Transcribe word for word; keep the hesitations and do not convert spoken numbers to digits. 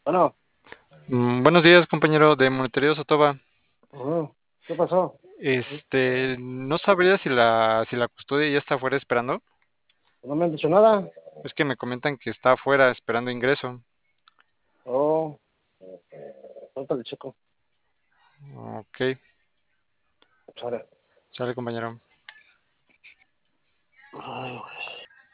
Bueno, Mm, buenos días, compañero de Montería Sotoba. ujú, ¿qué pasó? Este, no sabría si la, si la custodia ya está afuera esperando. No me han dicho nada. Es que me comentan que está afuera esperando ingreso. Oh, ahorita le checo. Ok, Sale. sale, compañero. Ay, güey.